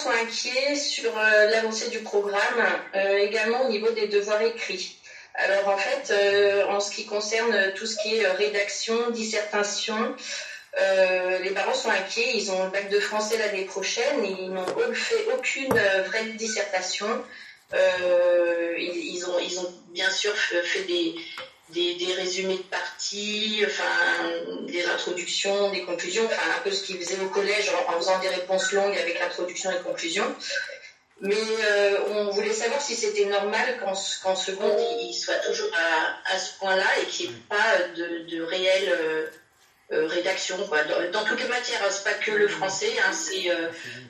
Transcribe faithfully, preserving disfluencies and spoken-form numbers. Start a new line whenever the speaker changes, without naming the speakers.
sont inquiets sur euh, l'avancée du programme, euh, également au niveau des devoirs écrits. Alors en fait, euh, en ce qui concerne tout ce qui est rédaction, dissertation, euh, les parents sont inquiets. Ils ont le bac de français l'année prochaine et ils n'ont fait aucune vraie dissertation. Euh, ils, ils, ont, ils ont bien sûr fait des, des, des résumés de parties, enfin, des introductions, des conclusions, enfin un peu ce qu'ils faisaient au collège en, en faisant des réponses longues avec introduction et conclusion. Mais euh, on voulait savoir si c'était normal qu'en, qu'en seconde, il, il soit toujours à, à ce point-là et qu'il n'y ait pas de, de réelle euh, euh, rédaction, quoi. Dans, dans toutes les matières, c'est pas que le français, hein, c'est, euh,